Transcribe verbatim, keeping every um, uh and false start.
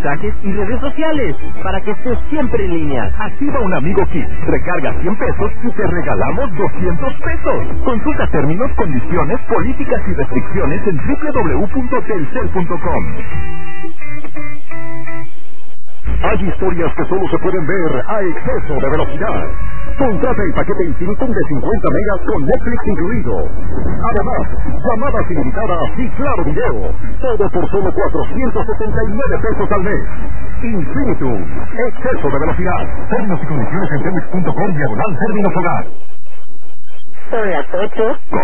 mensajes y redes sociales para que estés siempre en línea. Activa un Amigo Kit, recarga cien pesos y te regalamos doscientos pesos. Consulta términos, condiciones, políticas y restricciones en doble u doble u doble u punto telcel punto com. Hay historias que solo se pueden ver a exceso de velocidad. Contrata el paquete Infinitum de cincuenta megas con Netflix incluido. Además, llamadas ilimitadas y claro video. Todo por solo cuatrocientos setenta y nueve pesos al mes. Infinitum, exceso de velocidad. Términos y condiciones en telmex punto com diagonal términos hogar. Son las ocho.